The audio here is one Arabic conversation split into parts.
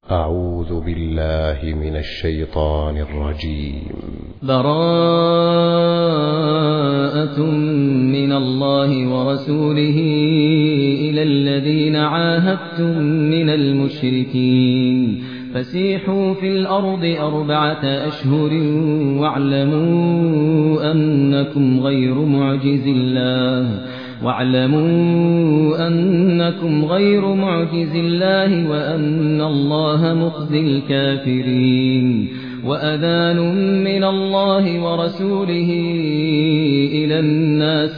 أعوذ بالله من الشيطان الرجيم. براءة من الله ورسوله إلى الذين عاهدتم من المشركين فسيحوا في الأرض 4 أشهر واعلموا أنكم غير معجز الله وأن الله مخزي الكافرين. وأذان من الله ورسوله إلى الناس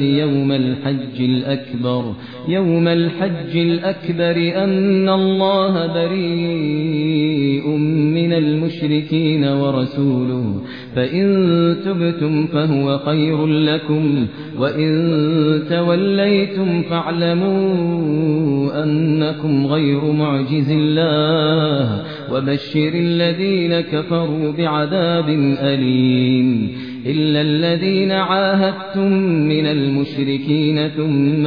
يوم الحج الأكبر أن الله بريء من المشركين ورسوله فإن تبتم فهو خير لكم وإن توليتم فاعلموا أنكم غير معجز الله وبشر الذين كفروا بعذاب أليم. إلا الذين عاهدتم من المشركين ثم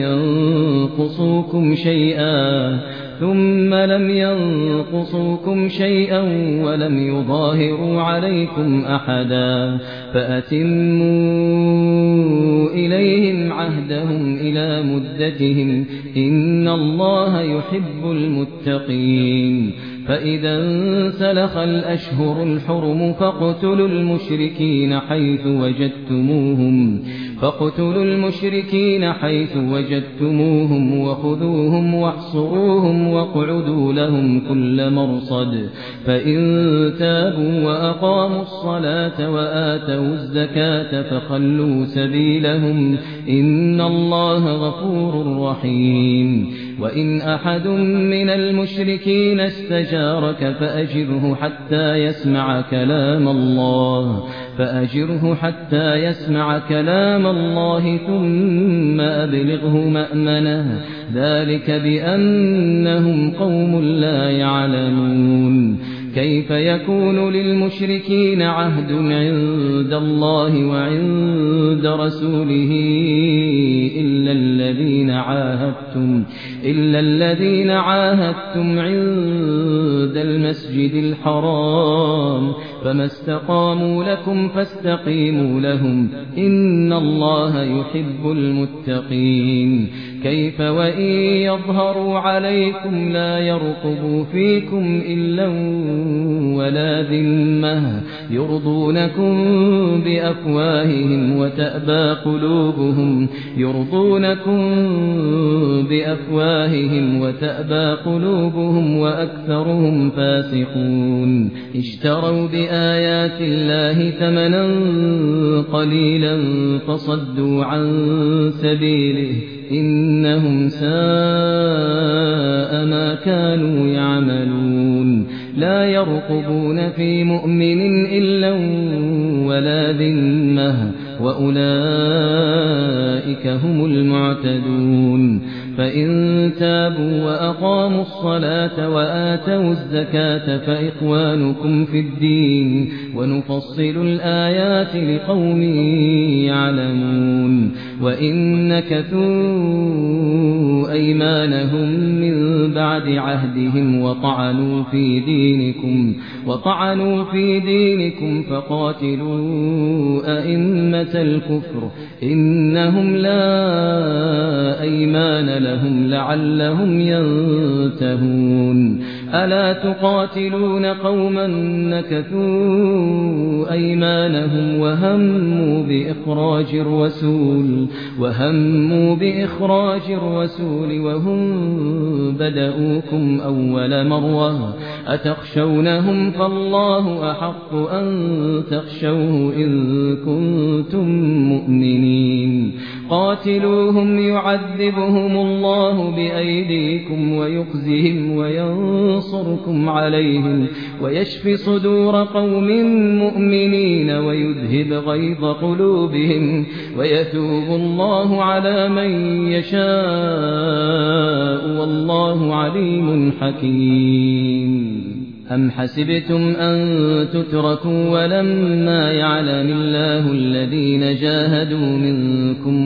لم ينقصوكم شيئا ولم يظاهروا عليكم أحدا فأتموا إليهم عهدهم إلى مدتهم إن الله يحب المتقين. فإذا انسلخ الأشهر الحرم فاقتلوا المشركين حيث وجدتموهم وخذوهم واحصروهم واقعدوا لهم كل مرصد. فإن تابوا وأقاموا الصلاة وآتوا الزكاة فخلوا سبيلهم إن الله غفور رحيم. وإن أحد من المشركين استجارك فأجره حتى يسمع كلام الله ثم أبلغه مأمنه ذلك بأنهم قوم لا يعلمون. كيف يكون للمشركين عهد عند الله وعند رسوله إلا الذين عاهدتم عند المسجد الحرام فما استقاموا لكم فاستقيموا لهم إن الله يحب المتقين. كيف وإن يظهروا عليكم لا يرقبوا فيكم إلا ولا ذمة يرضونكم بأفواههم وتأبى قلوبهم وأكثرهم فاسقون. اشتروا بآيات الله ثمنا قليلا فصدوا عن سبيله إنهم ساء ما كانوا يعملون. لا يرقبون في مؤمن إلا ولا ذمة وأولئك هم المعتدون. فإن تابوا وأقاموا الصلاة وآتوا الزكاة فإخوانكم في الدين ونفصل الآيات لقوم يعلمون. وإن نكثوا أيمانهم من بعد عهدهم وطعنوا في دينكم فقاتلوا أئمة الكفر إنهم لا أيمان لهم لعلهم ينتهون. ألا تقاتلون قوما نكثوا أيمانهم وهموا بإخراج الرسول وهم بدؤوكم أول مرة أتخشونهم فالله أحق أن تخشوه إن كنتم مؤمنين. قاتلوهم يعذبهم الله بأيديكم ويخزهم وينصركم عليهم ويشف صدور قوم مؤمنين ويذهب غيظ قلوبهم ويتوب الله على من يشاء والله عليم حكيم. أم حسبتم أن تتركوا ولما يعلم الله الذين جاهدوا منكم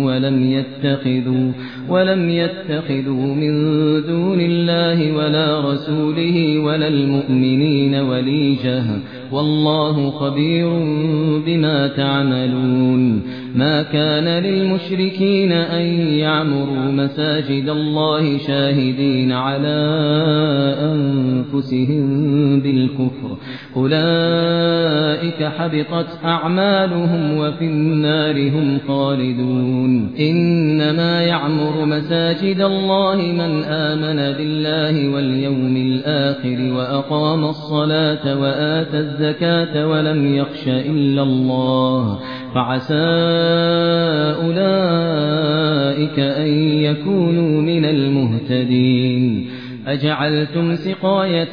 ولم يتخذوا من دون الله ولا رسوله ولا المؤمنين وليجة والله خبير بما تعملون ما كان للمشركين أن يعمروا مساجد الله شاهدين على أنفسهم بالكفر أولئك حبطت أعمالهم وفي النار هم خالدون إنما يعمر مساجد الله من آمن بالله واليوم الآخر وأقام الصلاة وآتى الزكاة ولم يخش إلا الله فعسى أولئك أن يكونوا من المهتدين أجعلتم سقاية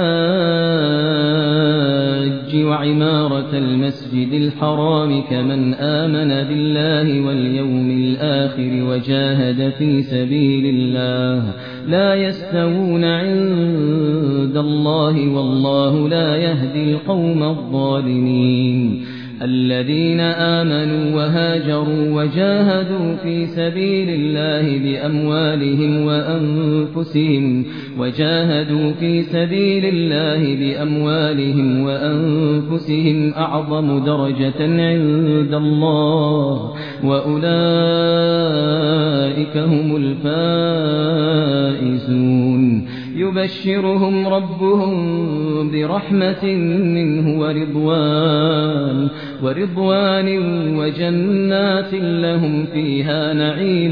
الحاج وعمارة المسجد الحرام كمن آمن بالله واليوم الآخر وجاهد في سبيل الله لا يستوون عند الله والله لا يهدي القوم الظالمين الذين آمنوا وهاجروا وجاهدوا في سبيل الله بأموالهم وأنفسهم أعظم درجة عند الله وأولئك هم الفائزون يبشرهم ربهم برحمة منه ورضوان وجنات لهم فيها نعيم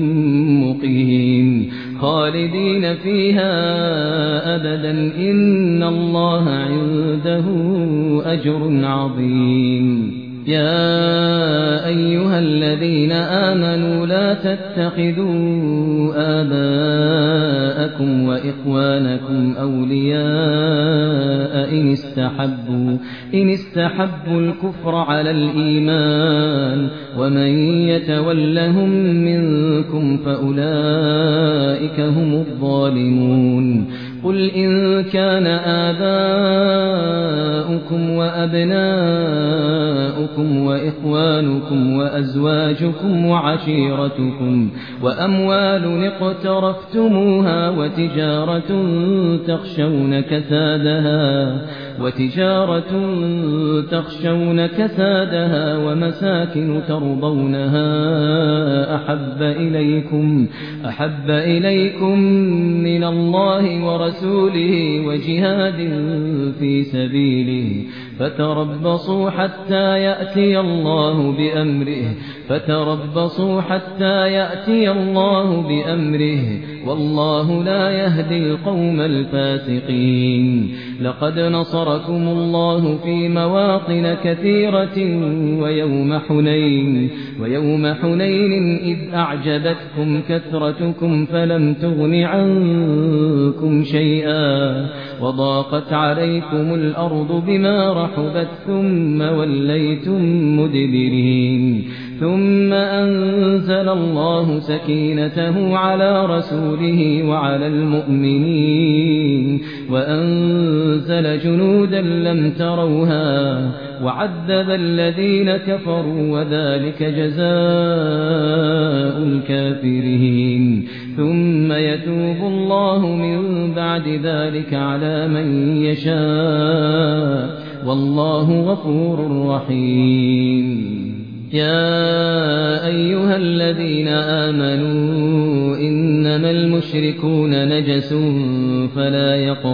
مقيم خالدين فيها أبدا إن الله عنده أجر عظيم يا أيها الذين آمنوا لا تتخذوا آباءكم وإخوانكم أولياء إن استحبوا الكفر على الإيمان ومن يتولهم منكم فأولئك هم الظالمون قل إن كان آباؤكم وأبناؤكم وإخوانكم وأزواجكم وعشيرتكم وأموال اقترفتموها وتجارة تخشون كسادها ومساكن ترضونها أحب إليكم من الله ورسوله وجهاد في سبيله فتربصوا حتى يأتي الله بأمره والله لا يهدي القوم الفاسقين لقد نصركم الله في مواطن كثيرة ويوم حنين إذ أعجبتكم كثرتكم فلم تغن عنكم شيئا وضاقت عليكم الأرض بما رحبت ثم وليتم مدبرين ثم أنزل الله سكينته على رسوله وعلى المؤمنين وأنزل جنودا لم تروها وعذب الذين كفروا وذلك جزاء الكافرين ثم يتوب الله من بعد ذلك على من يشاء والله غفور رحيم يا أيها الذين آمنوا إنما المشركون نجس فلا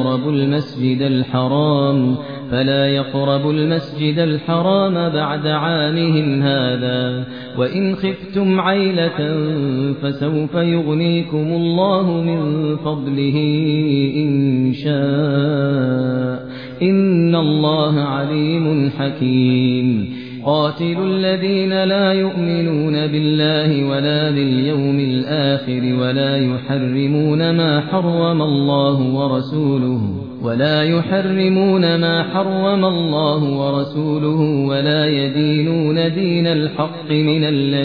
يقربوا المسجد الحرام بعد عامهم هذا وإن خفتم عيلة فسوف يغنيكم الله من فضله إن شاء إن الله عليم حكيم قاتلوا الذين لا يؤمنون بالله ولا باليوم الآخر ولا يحرمون ما حرم الله ولا يحرمون ما حرم الله ورسوله ولا يدينون دين الحق من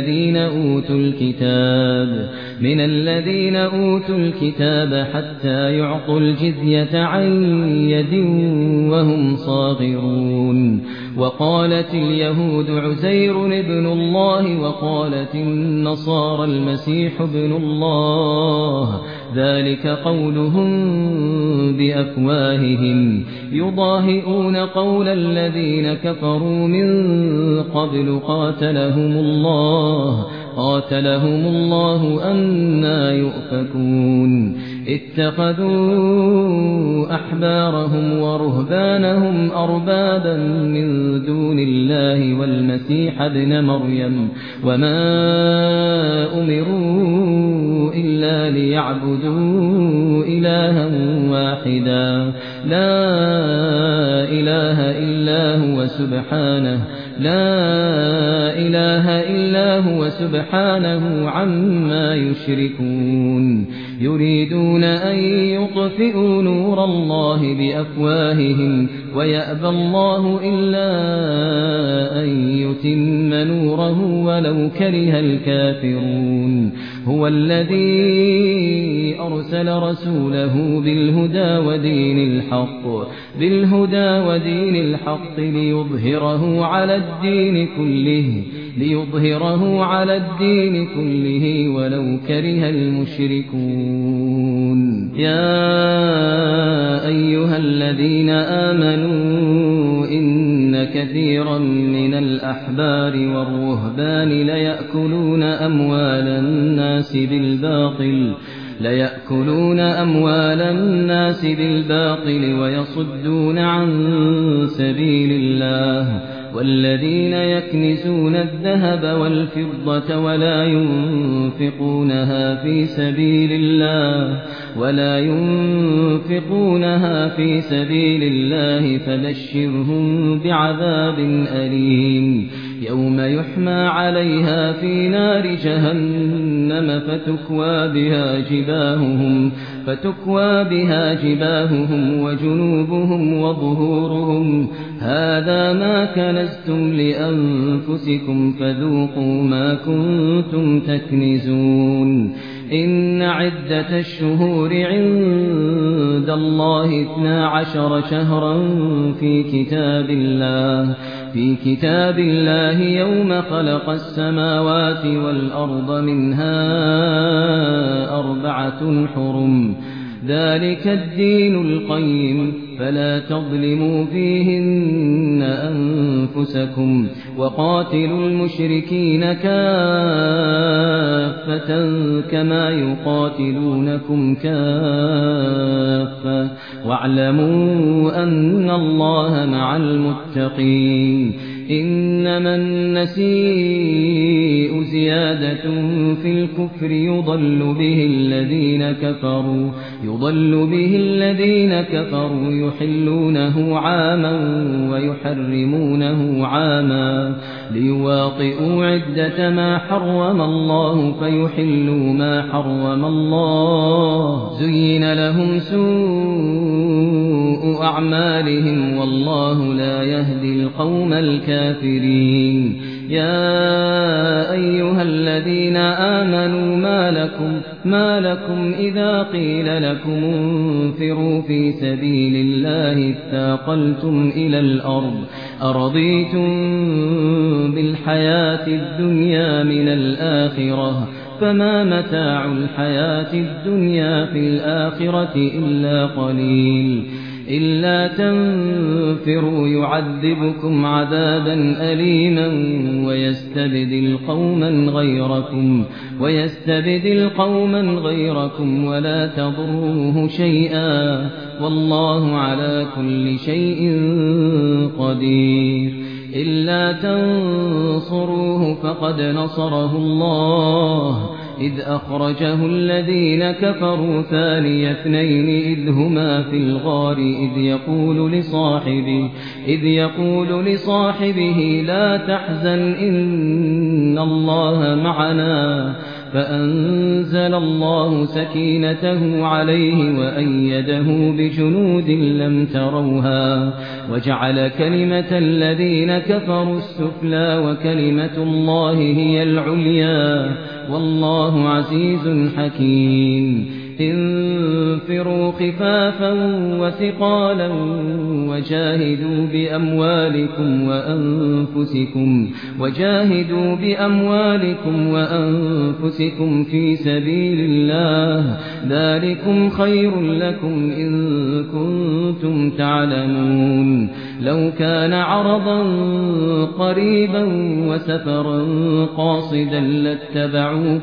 الذين أوتوا الكتاب حتى يعطوا الجزية عن يد وهم صاغرون. وقالت اليهود عزير ابن الله وقالت النصارى المسيح ابن الله، ذلك قولهم بأفواههم يضاهئون قول الذين كفروا من قبل قاتلهم الله أنى يؤفكون. اتخذوا أحبارهم ورهبانهم أربابا من دون الله والمسيح ابن مريم وما أمروا إلا ليعبدوا إلها واحدا لا إله إلا هو سبحانه عما يشركون. يريدون أن يطفئوا نور الله بأفواههم ويأبى الله إلا أن يتم نوره ولو كره الكافرون. هو الذي أرسل رسوله بالهدى ودين الحق ليظهره على الدين كله ولو كره المشركون. يا أيها الذين آمنوا إن كثيرا من الأحبار والرهبان ليأكلون أموال الناس بالباطل ويصدون عن سبيل الله. والذين يكنزون الذهب والفضة ولا ينفقونها في سبيل الله فبشرهم بعذاب أليم. يوم يحمى عليها في نار جهنم فتكوى بها جباههم وجنوبهم وظهورهم هذا ما كنزتم لأنفسكم فذوقوا ما كنتم تكنزون. إن عدة الشهور عند الله 12 شهرا في كتاب الله يوم خلق السماوات والأرض منها 4 حرم ذلك الدين القيم فلا تظلموا فيهن أنفسكم وقاتلوا المشركين كافة كما يقاتلونكم كافة واعلموا أن الله مع المتقين. إنما النسيء زيادة في الكفر يضل به الذين كفروا يحلونه عاما ويحرمونه عاما ليواطئوا عدة ما حرم الله فيحلوا ما حرم الله. زين لهم سوء أعمالهم والله لا يهدي القوم الكافرين. يا أيها الذين آمنوا ما لكم إذا قيل لكم انفروا في سبيل الله اثاقلتم إلى الأرض أرضيتم بالحياة الدنيا من الآخرة فما متاع الحياة الدنيا في الآخرة إلا قليل. إلا تنفروا يعذبكم عذابا أليما ويستبدل قوما غيركم ولا تضروه شيئا والله على كل شيء قدير. إلا تنصروه فقد نصره الله إذ أخرجه الذين كفروا ثاني اثنين إذ هما في الغار إذ يقول لصاحبه لا تحزن إن الله معنا فأنزل الله سكينته عليه وأيده بجنود لم تروها وجعل كلمة الذين كفروا السفلى وكلمة الله هي العليا والله عزيز حكيم انفروا خفافا وثقالا وجاهدوا بأموالكم وأنفسكم في سبيل الله ذلكم خير لكم إن كنتم تعلمون لو كان عرضا قريبا وسفرا قاصدا لاتبعوك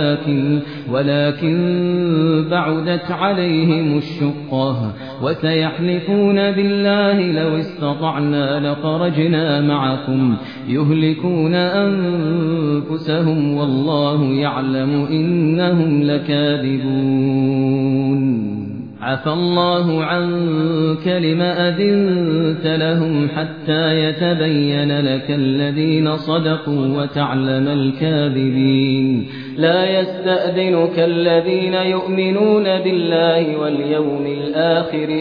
ولكن بعدت عليهم الشقة وسيحلفون بالله لو استطعنا لخرجنا معكم يهلكون أنفسهم والله يعلم إنهم لكاذبون عفى الله عنك لم أذنت لهم حتى يتبين لك الذين صدقوا وتعلم الكاذبين لا يستأذنك الذين يؤمنون بالله واليوم الآخر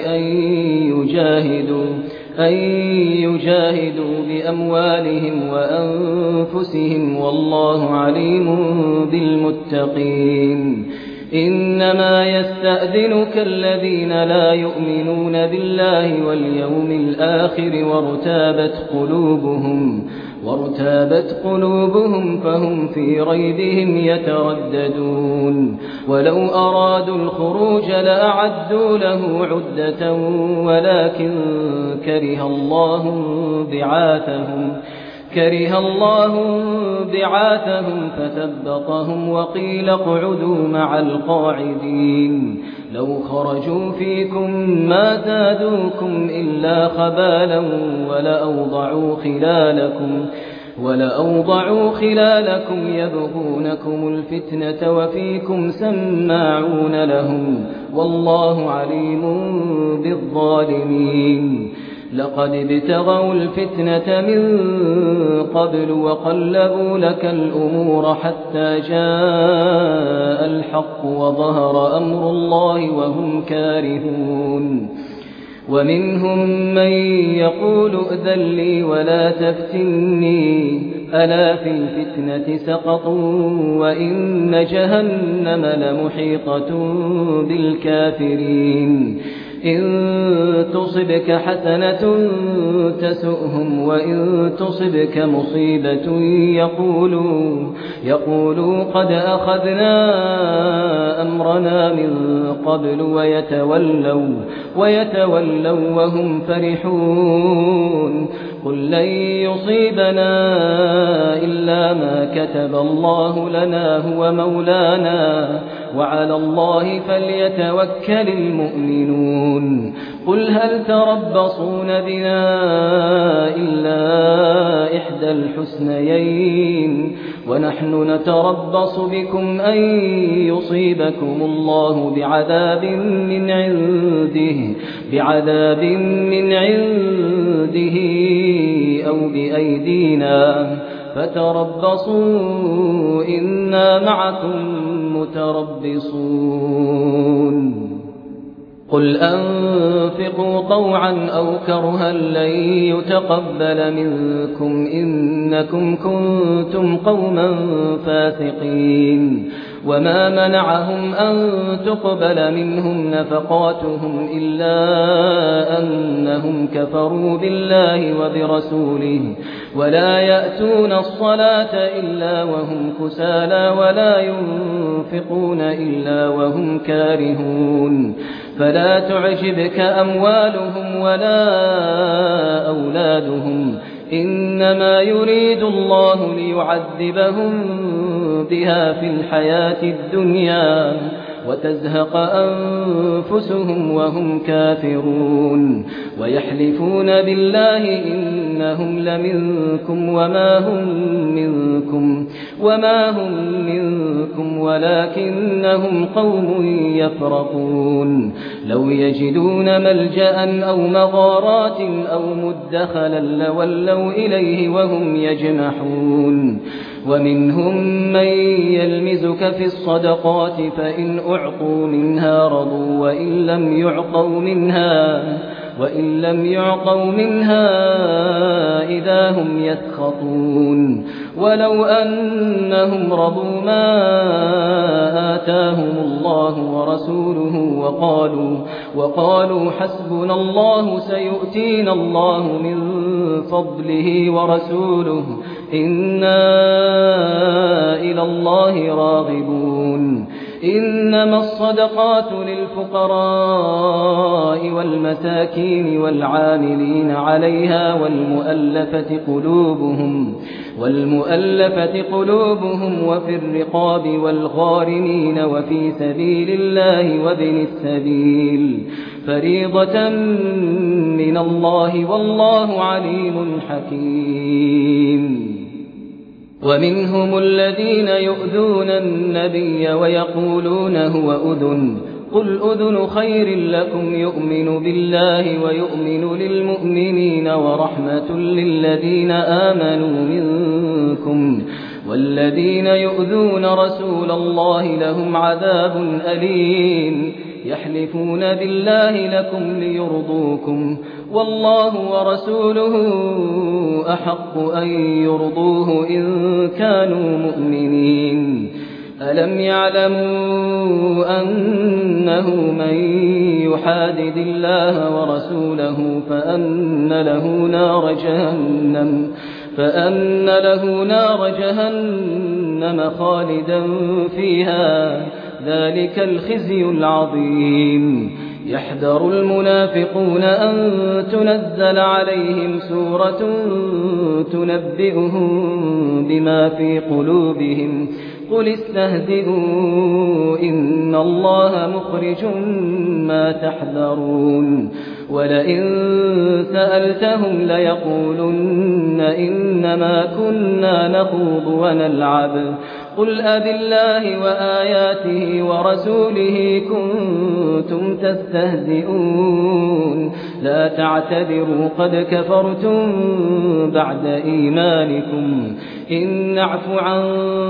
أن يجاهدوا بأموالهم وأنفسهم والله عليم بالمتقين إنما يستأذنك الذين لا يؤمنون بالله واليوم الآخر وارتابت قلوبهم فهم في ريبهم يترددون ولو أرادوا الخروج لأعدوا له عدة ولكن كره الله بعاثهم فثبطهم وقيل اقعدوا مع القاعدين لو خرجوا فيكم ما زادوكم إلا خبالا ولأوضعوا خلالكم يبغونكم الفتنة وفيكم سماعون لهم والله عليم بالظالمين لقد ابتغوا الفتنة من قبل وقلبوا لك الأمور حتى جاء الحق وظهر أمر الله وهم كارهون ومنهم من يقول ائذن لي ولا تفتني ألا في الفتنة سقطوا وإن جهنم لمحيطة بالكافرين إن تصبك حسنة تسؤهم وإن تصبك مصيبة يقولوا قد أخذنا أمرنا من قبل ويتولوا وهم فرحون قل لن يصيبنا إلا ما كتب الله لنا هو مولانا وعلى الله فليتوكل المؤمنون قل هل تربصون بنا إلا إحدى الحسنيين ونحن نتربص بكم أن يصيبكم الله بعذاب من عنده أو بأيدينا فتربصوا إنا معكم متربصون قل أنفقوا طوعا أو كرها لن يتقبل منكم إنكم كنتم قوما فاسقين وما منعهم أن تقبل منهم نفقاتهم إلا أنهم كفروا بالله وبرسوله ولا يأتون الصلاة إلا وهم كسالى ولا ينفقون إلا وهم كارهون فلا تعجبك أموالهم ولا أولادهم إنما يريد الله ليعذبهم بها في الحياة الدنيا وتزهق أنفسهم وهم كافرون ويحلفون بالله إنهم لمنكم وما هم منكم ولكنهم قوم يفرقون لو يجدون ملجأ أو مغارات أو مدخلا لولوا إليه وهم يجمحون ومنهم من يلمزك في الصدقات فإن أعطوا منها رضوا وإن لم يعطوا منها إذا هم يسخطون ولو أنهم رضوا ما آتاهم الله ورسوله وقالوا حسبنا الله سيؤتينا الله من فضله ورسوله إنا إلى الله راغبون إنما الصدقات للفقراء والمساكين والعاملين عليها والمؤلفة قلوبهم وفي الرقاب والغارمين وفي سبيل الله وابن السبيل فريضة من الله والله عليم حكيم ومنهم الذين يؤذون النبي ويقولون هو أذن قل أذن خير لكم يؤمن بالله ويؤمن للمؤمنين ورحمة للذين آمنوا منكم والذين يؤذون رسول الله لهم عذاب أليم يحلفون بالله لكم ليرضوكم والله ورسوله أحق أن يرضوه إن كانوا مؤمنين ألم يعلموا أنه من يحادد الله ورسوله فأن له نار جهنم خالدا فيها ذلك الخزي العظيم يحذر المنافقون أن تنزل عليهم سورة تنبئهم بما في قلوبهم قل استهزئوا إن الله مخرج ما تحذرون ولئن سألتهم ليقولن إنما كنا نخوض ونلعب قل أبالله وآياته ورسوله كنتم تستهزئون لا تعتذروا قد كفرتم بعد إيمانكم إن نعف عن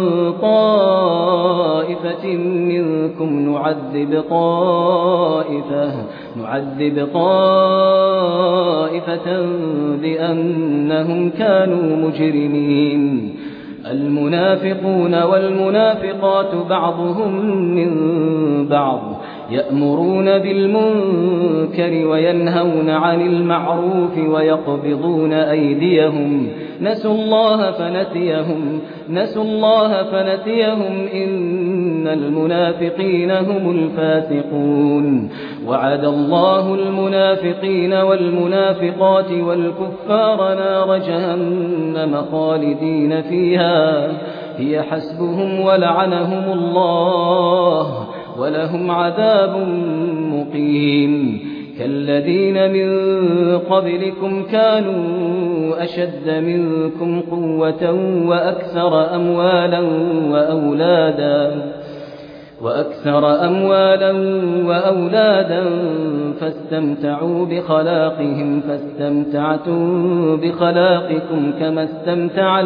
طائفة منكم نعذب طائفة بأنهم كانوا مجرمين المنافقون والمنافقات بعضهم من بعض يأمرون بالمنكر وينهون عن المعروف ويقبضون أيديهم نسوا الله فنسيهم إن المنافقين هم الفاسقون وعد الله المنافقين والمنافقات والكفار نار جهنم خالدين فيها هي حسبهم ولعنهم الله ولهم عذاب مقيم كالذين من قبلكم كانوا أشد منكم قوة وأكثر أموالا وأولادا فاستمتعوا بخلاقهم فاستمتعتم بخلاقكم كما استمتع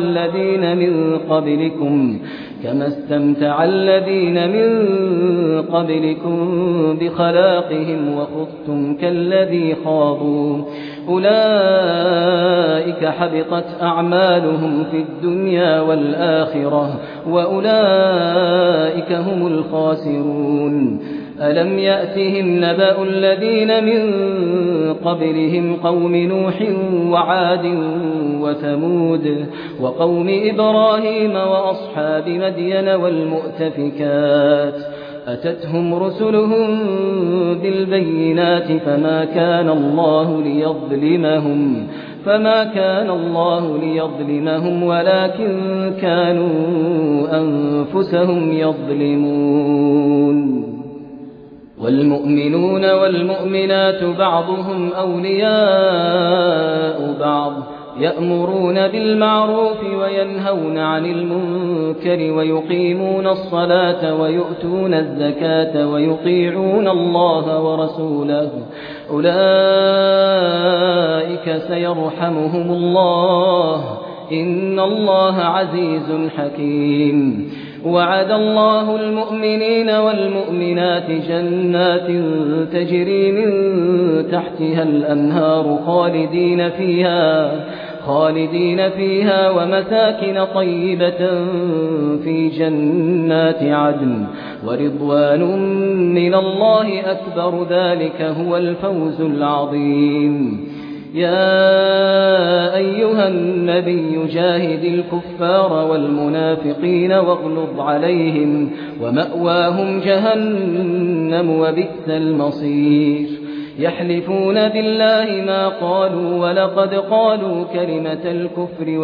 الذين من قبلكم بخلاقهم وخضتم كالذي خاضوا أولئك حبطت أعمالهم في الدنيا والآخرة وأولئك هم الخاسرون ألم يأتهم نبأ الذين من قبلهم قوم نوح وعاد وثمود وقوم إبراهيم وأصحاب مدين والمؤتفكات أتتهم رسلهم بالبينات فما كان الله ليظلمهم ولكن كانوا أنفسهم يظلمون والمؤمنون والمؤمنات بعضهم أولياء بعض يأمرون بالمعروف وينهون عن المنكر ويقيمون الصلاة ويؤتون الزكاة ويطيعون الله ورسوله أولئك سيرحمهم الله إن الله عزيز حكيم وعد الله المؤمنين والمؤمنات جنات تجري من تحتها الأنهار خالدين فيها ومساكن طيبة في جنات عدن ورضوان من الله أكبر ذلك هو الفوز العظيم يا أيها النبي جاهد الكفار والمنافقين واغلظ عليهم ومأواهم جهنم وبئس المصير يحلفون بالله ما قالوا ولقد قالوا كلمة الكفر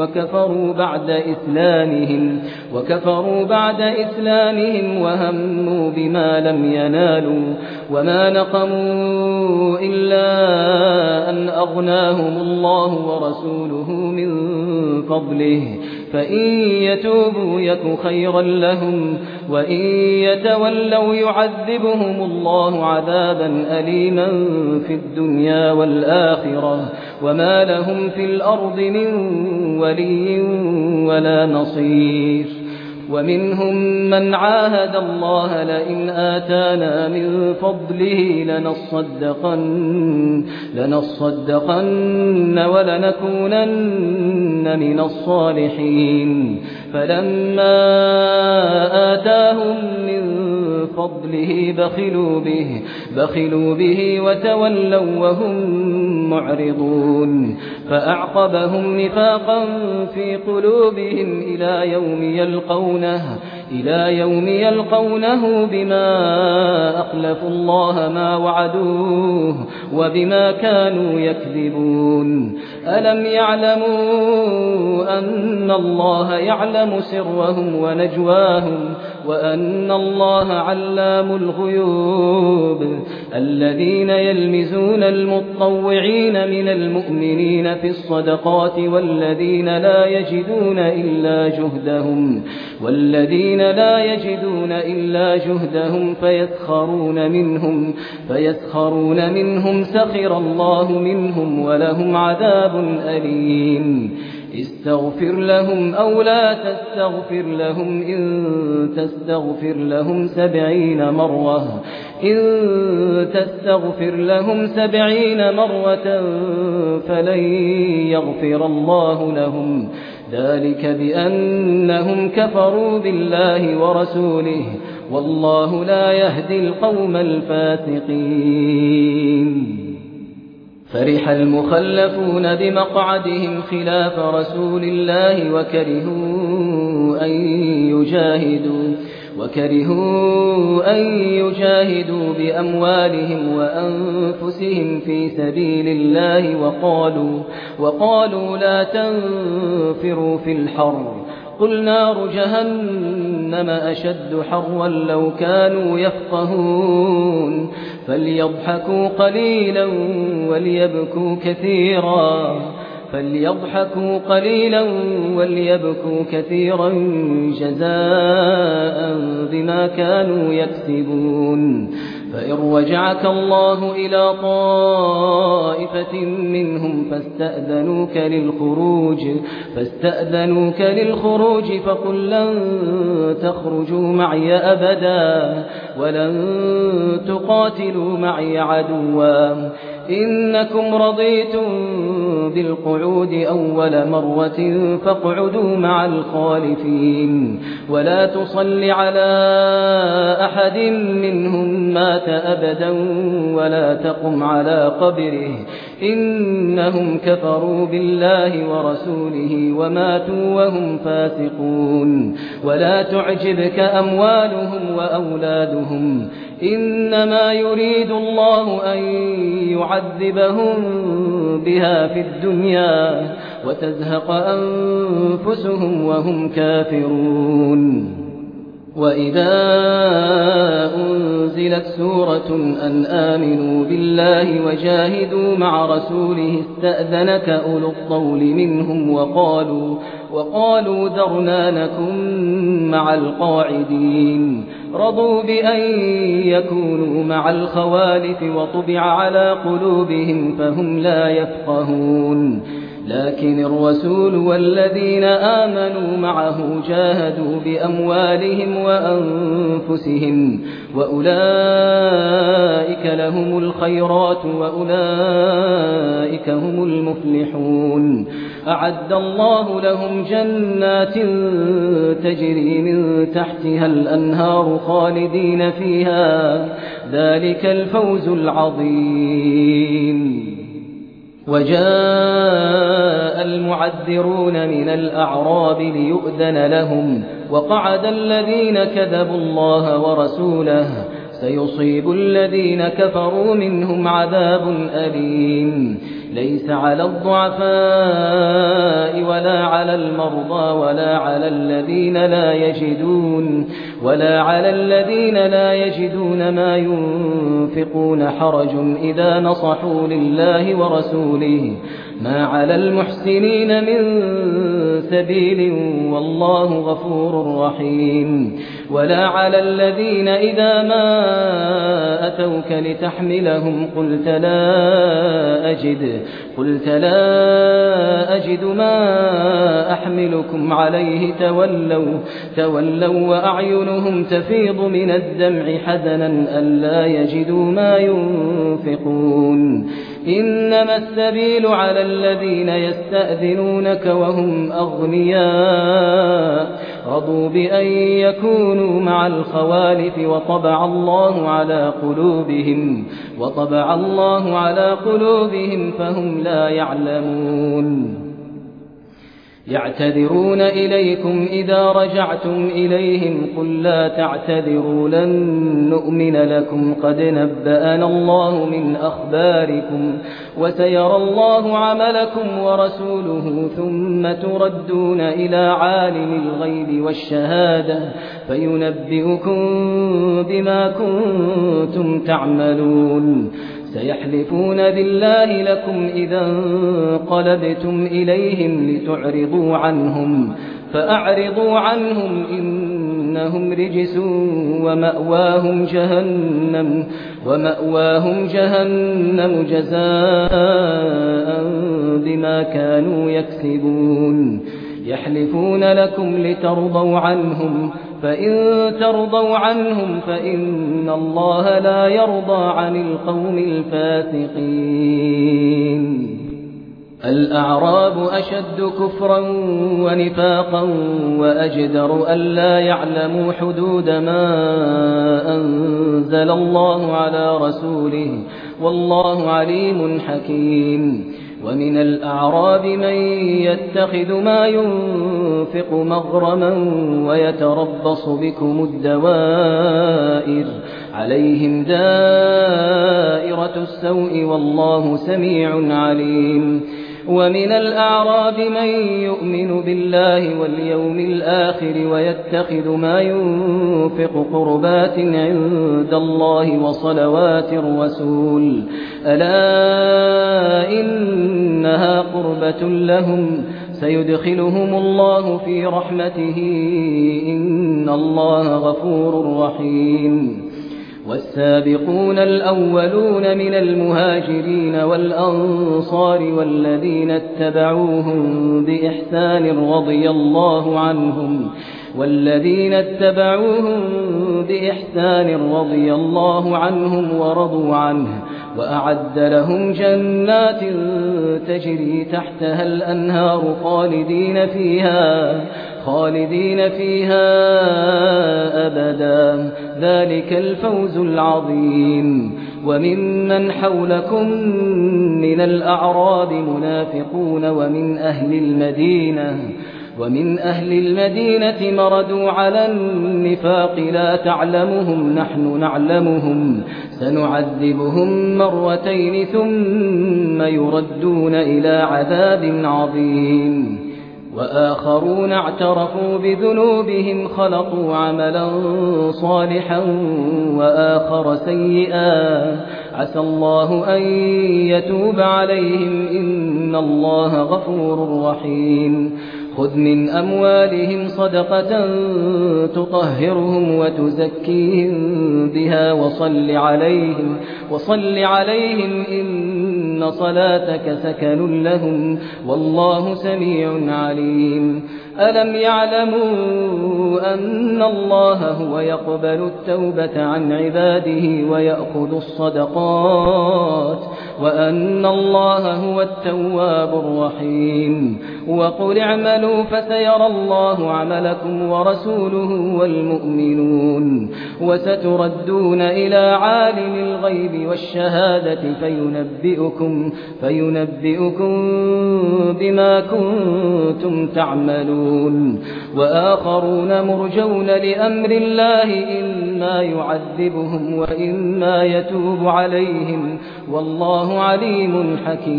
وكفروا بعد إسلامهم وهموا بما لم ينالوا وما نقموا إلا أن أغناهم الله ورسوله من فضله فإن يتوبوا يك خيرا لهم وإن يتولوا يعذبهم الله عذابا أليما في الدنيا والآخرة وما لهم في الأرض من ولي ولا نصير ومنهم من عاهد الله لئن آتانا من فضله لنصدقن ولنكونن من الصالحين فلما آتاهم من فضله بخلوا به وتولوا وهم معرضون فأعقبهم نفاقا في قلوبهم إلى يوم يلقونه بما أخلفوا الله ما وعدوه وبما كانوا يكذبون ألم يعلموا أن الله يعلم سرهم ونجواهم وأن الله علام الغيوب الذين يلمزون المتطوعين من المؤمنين في الصدقات والذين لا يجدون إلا جهدهم فيسخرون منهم سخر الله منهم ولهم عذاب أليم استغفر لهم أو لا تستغفر لهم إن تستغفر لهم 70 مرة فلن يغفر الله لهم ذلك بأنهم كفروا بالله ورسوله والله لا يهدي القوم الفاسقين فرح المخلفون بمقعدهم خلاف رسول الله وكرهوا أن يجاهدوا بأموالهم وأنفسهم في سبيل الله وقالوا لا تنفروا في الحر قل نار جهنم أشد حرا لو كانوا يفقهون فليضحكوا قليلا وليبكوا كثيرا جزاء بما كانوا يكسبون فإن رجعك الله إلى طائفة منهم فاستأذنوك للخروج فقل لن تخرجوا معي أبدا ولن تقاتلوا معي عدوا إنكم رضيتم بالقعود أول مرة فاقعدوا مع الخالفين ولا تصل على أحد منهم مات أبدا ولا تقم على قبره إنهم كفروا بالله ورسوله وماتوا وهم فاسقون ولا تعجبك أموالهم وأولادهم إنما يريد الله أن يعذبهم بها في الدنيا وتزهق أنفسهم وهم كافرون وإذا أنزلت سورة أن آمنوا بالله وجاهدوا مع رسوله استأذنك أولو الطول منهم وقالوا ذرنا نكن مع القاعدين رضوا بأن يكونوا مع الخوالف وطبع على قلوبهم فهم لا يفقهون لكن الرسول والذين آمنوا معه جاهدوا بأموالهم وأنفسهم وأولئك لهم الخيرات وأولئك هم المفلحون. أعد الله لهم جنات تجري من تحتها الأنهار خالدين فيها، ذلك الفوز العظيم. وجاء المعذرون من الأعراب ليؤذن لهم، وقعد الذين كذبوا الله ورسوله، سيصيب الذين كفروا منهم عذاب أليم. ليس على الضعفاء ولا على المرضى ولا على الذين لا يجدون ما ينفقون حرج إذا نصحوا لله ورسوله، ما على المحسنين من سبيل والله غفور رحيم. ولا على الذين إذا ما أتوك لتحملهم قلت لا أجد ما أحملكم عليه تولوا وأعينهم تفيض من الدمع حزنا ألا يجدوا ما ينفقون. إنما السبيل على الذين يستأذنونك وهم أغنياء رضوا بأن يكونوا مع الخوالف وطبع الله على قلوبهم فهم لا يعلمون. يعتذرون إليكم إذا رجعتم إليهم قل لا تعتذروا لن نؤمن لكم قد نبأنا الله من أخباركم وسيرى الله عملكم ورسوله ثم تردون إلى عالم الغيب والشهادة فينبئكم بما كنتم تعملون. سيحلفون بالله لكم إذا انقلبتم إليهم لتعرضوا عنهم فأعرضوا عنهم إنهم رجس ومأواهم جهنم جزاء بما كانوا يكسبون. يحلفون لكم لترضوا عنهم فإن ترضوا عنهم فإن الله لا يرضى عن القوم الفاسقين. الأعراب أشد كفرا ونفاقا وأجدر ألا يعلموا حدود ما أنزل الله على رسوله والله عليم حكيم. ومن الأعراب من يتخذ ما ينفق مغرما ويتربص بكم الدوائر عليهم دائرة السوء والله سميع عليم. ومن الأعراب من يؤمن بالله واليوم الآخر ويتخذ ما ينفق قربات عند الله وصلوات الرسول ألا إنها قربة لهم سيدخلهم الله في رحمته إن الله غفور رحيم. والسابقون الأولون من المهاجرين والأنصار والذين اتبعوهم بإحسان رضي الله عنهم ورضوا عنه وأعد لهم جنات تجري تحتها الأنهار خالدين فيها أبدا ذلك الفوز العظيم. وممن حولكم من الأعراب منافقون ومن أهل المدينة مردوا على النفاق لا تعلمهم نحن نعلمهم سنعذبهم مرتين ثم يردون إلى عذاب عظيم. وآخرون اعترفوا بذنوبهم خلقوا عملا صالحا وآخر سيئا عسى الله أن يتوب عليهم إن الله غفور رحيم. خذ من أموالهم صدقة تطهرهم وتزكيهم بها وصل عليهم إن إن صلاتك سكن لهم والله سميع عليم ألم يعلموا أن الله هو يقبل التوبة عن عباده ويأخذ الصدقات وأن الله هو التواب الرحيم وقل اعملوا فسيرى الله عملكم ورسوله والمؤمنون وستردون إلى عالم الغيب والشهادة فينبئكم بما كنتم تعملون وآخرون مرجون لأمر الله إما يعذبهم وإما يتوب عليهم والله عليم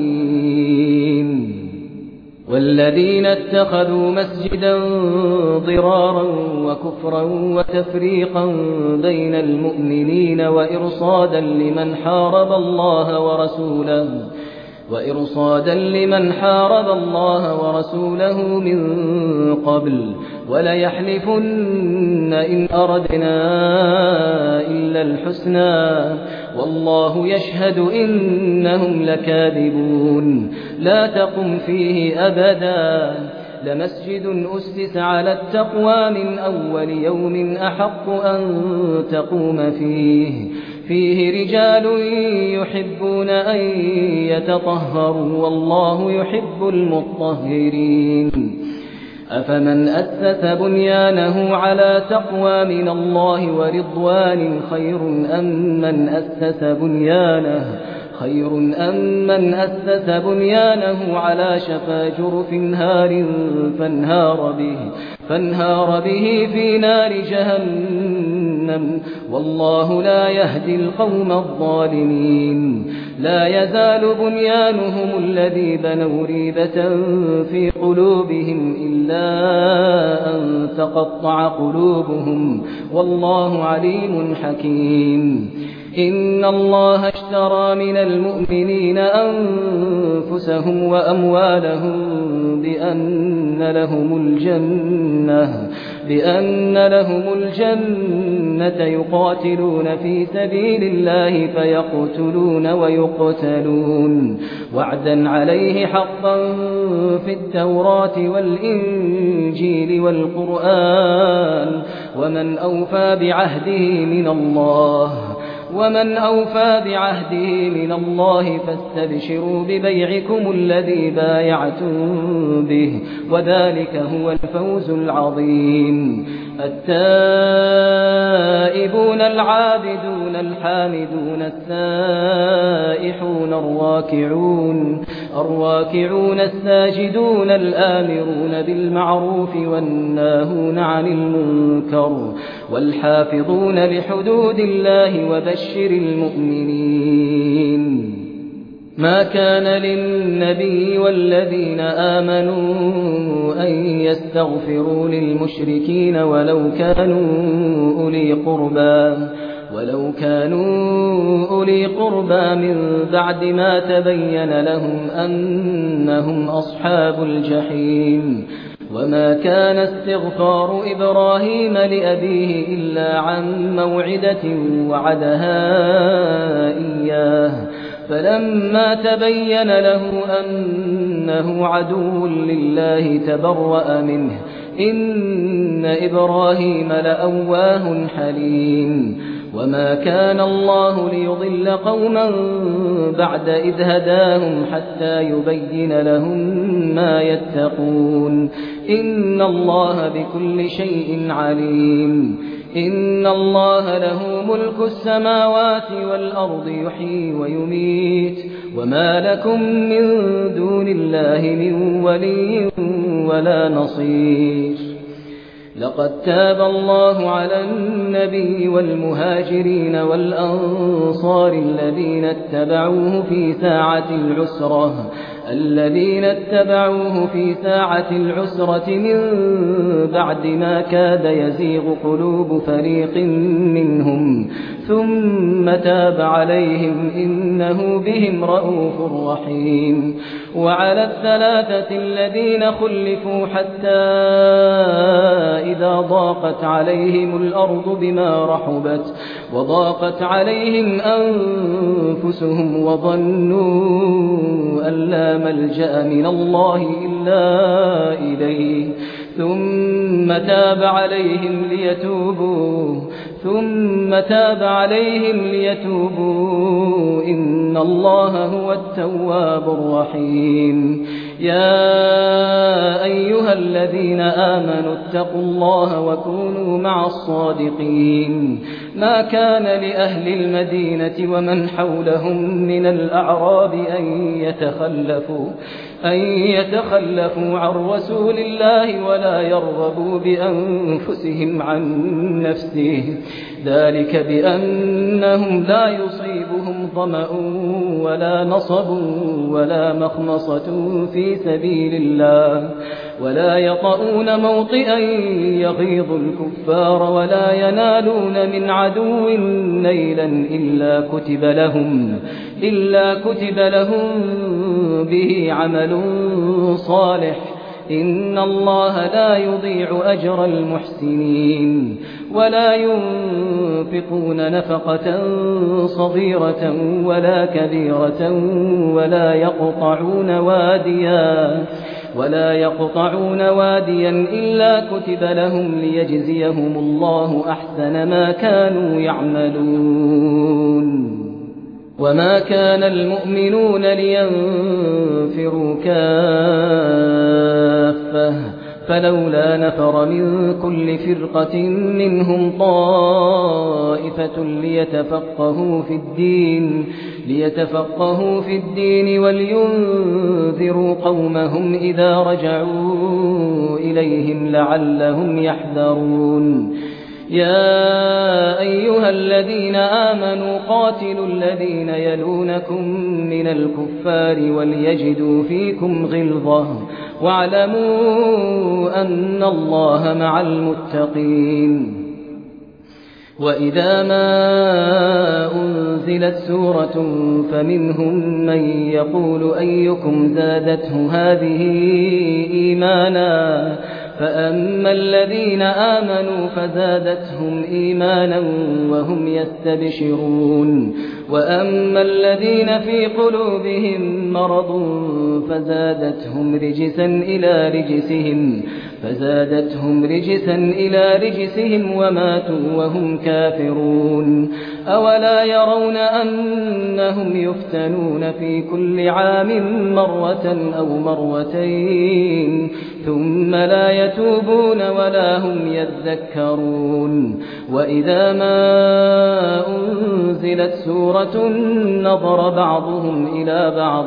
حكيم والذين اتخذوا مسجدا ضرارا وكفرا وتفريقا بين المؤمنين وإرصادا لمن حارب الله ورسوله من قبل وليحلفن إن أردنا إلا الحسنى والله يشهد إنهم لكاذبون لا تقم فيه أبدا لمسجد أسس على التقوى من أول يوم أحق أن تقوم فيه رجال يحبون أن يتطهروا والله يحب المطهرين أفمن أسس بنيانه على تقوى من الله ورضوان خير أم من أسس بنيانه على شفا جرف هار فانهار به في نار جهنم والله لا يهدي القوم الظالمين لا يزال بنيانهم الذي بنوا ريبة في قلوبهم إلا أن تقطع قلوبهم والله عليم حكيم إن الله اشترى من المؤمنين أنفسهم وأموالهم بأن لهم الجنة يقاتلون في سبيل الله فيقتلون ويقتلون وعدا عليه حقا في التوراة والإنجيل والقرآن ومن أوفى بعهده من الله فاستبشروا ببيعكم الذي بايعتم به وذلك هو الفوز العظيم التائبون العابدون الحامدون السائحون الراكعون الساجدون الآمرون بالمعروف والناهون عن المنكر والحافظون لحدود الله وبشر المؤمنين ما كان للنبي والذين آمنوا أن يستغفروا للمشركين ولو كانوا أولي قربى من بعد ما تبين لهم أنهم أصحاب الجحيم وما كان استغفار إبراهيم لأبيه إلا عن موعدة وعدها إياه فلما تبين له أنه عدو لله تبرأ منه إن إبراهيم لأواه حليم وما كان الله ليضل قوما بعد إذ هداهم حتى يبين لهم ما يتقون إن الله بكل شيء عليم إن الله له ملك السماوات والأرض يحيي ويميت وما لكم من دون الله من ولي ولا نصير لقد تاب الله على النبي والمهاجرين والأنصار الذين اتبعوه في ساعة العسرة من بعد ما كاد يزيغ قلوب فريق منهم ثم تاب عليهم إنه بهم رءوف رحيم وعلى الثلاثة الذين خلفوا حتى إذا ضاقت عليهم الأرض بما رحبت وضاقت عليهم أنفسهم وظنوا أن لا ملجأ من الله إلا إليه ثم تاب عليهم ليتوبوا إن الله هو التواب الرحيم يا أيها الذين آمنوا اتقوا الله وكونوا مع الصادقين ما كان لأهل المدينة ومن حولهم من الأعراب أن يتخلفوا عن رسول الله ولا يرغبوا بأنفسهم عن نفسه ذلك بأنهم لا يصيبهم ظمأ ولا نصب ولا مخمصة في سبيل الله ولا يطؤون موطئا يغيظ الكفار ولا ينالون من عدو نيلا إلا كتب لهم به عمل صالح إن الله لا يضيع أجر المحسنين ولا ينفقون نفقة صغيرة ولا كبيرة ولا يقطعون واديا إلا كتب لهم ليجزيهم الله أحسن ما كانوا يعملون وما كان المؤمنون لينفروا كافة فلولا نفر من كل فرقة منهم طائفة ليتفقهوا في الدين ولينذروا قومهم إذا رجعوا إليهم لعلهم يحذرون يا أيها الذين آمنوا قاتلوا الذين يلونكم من الكفار وليجدوا فيكم غلظة واعلموا أن الله مع المتقين وإذا ما أنزلت سورة فمنهم من يقول أيكم زادته هذه إيمانا فأما الذين آمنوا فزادتهم إيمانا وهم يستبشرون وأما الذين في قلوبهم مرض فزادتهم رجسا إلى رجسهم وماتوا وهم كافرون أولا يرون أنهم يفتنون في كل عام مرة أو مرتين ثم لا يتوبون ولا هم يذكرون وإذا ما أنزلت سورة نظر بعضهم إلى بعض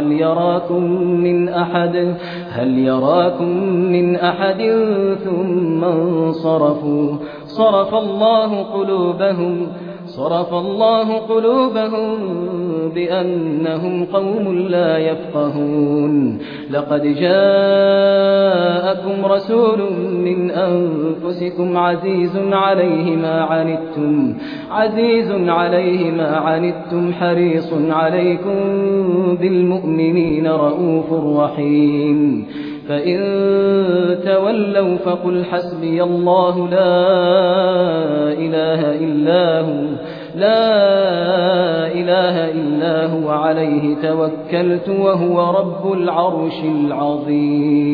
هل يراكم من أحد ثم انصرفوا صرف الله قلوبهم بأنهم قوم لا يفقهون لقد جاءكم رسول من أنفسكم عزيز عليه ما عنتم حريص عليكم بالمؤمنين رؤوف رحيم فإن تولوا فقل حسبي الله لا إله إلا هو عليه توكلت وهو رب العرش العظيم